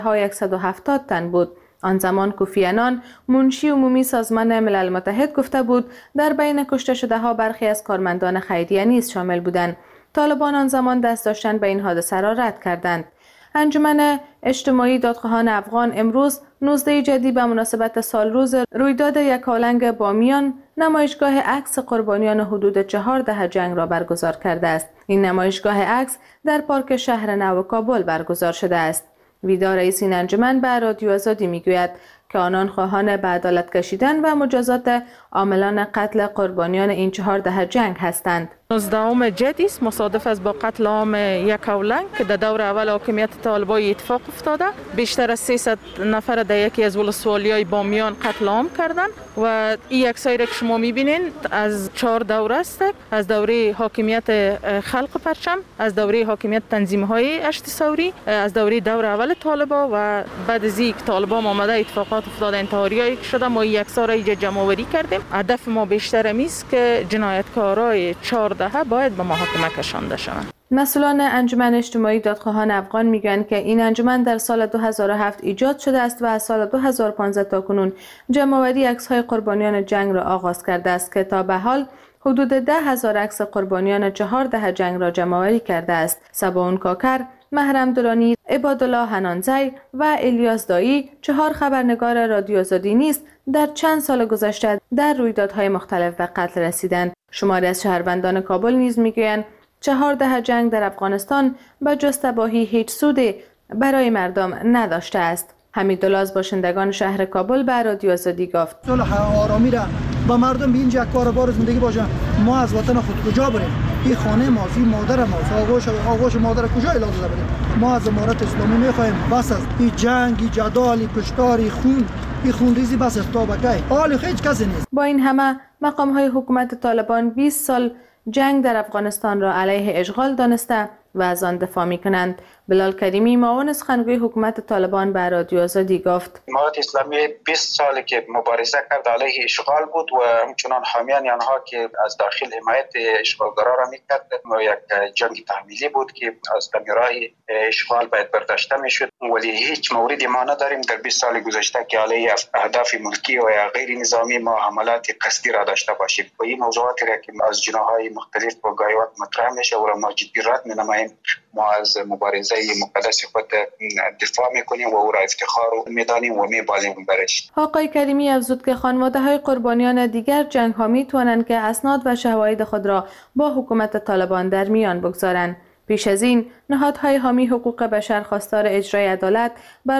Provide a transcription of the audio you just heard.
170 تن بود. آن زمان کوفی عنان منشی عمومی سازمان ملل متحد گفته بود در بین کشته شده ها برخی از کارمندان خیریه نیز شامل بودند. طالبان آن زمان دست داشتن به این حادثه را رد کردند. انجمن اجتماعی دادخواهان افغان امروز 19 جدی به مناسبت سالروز رویداد یکالنگ بامیان نمایشگاه عکس قربانیان حدود 4 دهه جنگ را برگزار کرده است. این نمایشگاه عکس در پارک شهر نو کابل برگزار شده است. ویدا رئیس این انجمن به رادیو آزادی میگوید که آنان خواهان به عدالت کشیدن و مجازات عاملان قتل قربانیان این 4 دهه جنگ هستند. 19 جدی است، مصادف است با قتل عام یکاولنگ که در دور اول حاکمیت طالبان اتفاق افتاده. بیشتر از 300 نفر در یکی از ولسوالی‌های بامیان قتل عام کردند و این عکسایی را که شما می‌بینید از 4 دوره است. از دوره حاکمیت خلق پرچم، از دوره حاکمیت تنظیم‌های 8 ثوری، از دور اول طالبان و بعد از اینکه طالبان آمده اتفاقات افتاده، انتحاریایی که شده، ما این عکس‌ها را اینجا جمع‌آوری کردیم. هدف ما بیشتر است که جنایتکارای 4 باید به محاکمه کشانده شوند. مسئولان انجمن اجتماعی دادخواهان افغان میگویند که این انجمن در سال 2007 ایجاد شده است و از سال 2015 تا کنون جمع‌آوری عکس‌های قربانیان جنگ را آغاز کرده است که تا به حال حدود 10,000 عکس قربانیان 4 دهه جنگ را جمع‌آوری کرده است. سباون کاکر، محرم درانی، عبادالله حنانزی و الیاس دایی 4 خبرنگار رادیو آزادی نیز در چند سال گذشته در رویدادهای مختلف به قتل رسیدند. شماری از شهروندان کابل نیز میگویند 4 دهه جنگ در افغانستان به جز تباهی هیچ سودی برای مردم نداشته است. حمیدالله از باشندگان شهر کابل به رادیو آزادی گفت: صلح آرامی را با مردم اینجا کار بار زندگی باشه. ما از وطن خود کجا بریم؟ این خانه ماست، این مادر ماست، آغوش مادر کجا اعلام بریم؟ ما از امارت اسلامی میخوایم بس از این جنگ، جدال، کشتار، خون، این خونریزی بس است تا بکی. حال هیچ کسی نیست. با این همه مقام‌های حکومت طالبان 20 سال جنگ در افغانستان را علیه اشغال دانسته و از آن دفاع می‌کنند. بلال کریمی، معاون سخنگوی حکومت طالبان، به رادیو آزادی گفت: امارت اسلامی 20 ساله که مبارزه کرد علیه اشغال بود و همچنان حامیان آنها که از داخل حمایت اشغالگرا را می‌کرد. یک جنگ تحمیلی بود که از راه اشغال باید برداشته می‌شد، ولی هیچ موردی ما نداریم در 20 سال گذشته که علیه اهداف ملکی و یا غیر نظامی ما حملات قصدی را داشته باشیم. و این موضوعاتی را که از جناح‌های مختلف و گاهی وقت مطرح میشه و ما جدی رد می‌نماییم. ما از مبارزه مقدس خود دفاع میکنیم و او را افتخار میدانیم و میبالیم برش. آقای کریمی افزود که خانواده‌های قربانیان دیگر جنگ ها میتوانند که اسناد و شواهد خود را با حکومت طالبان در میان بگذارند. پیش از این نهادهای حامی حقوق بشر خواستار اجرای عدالت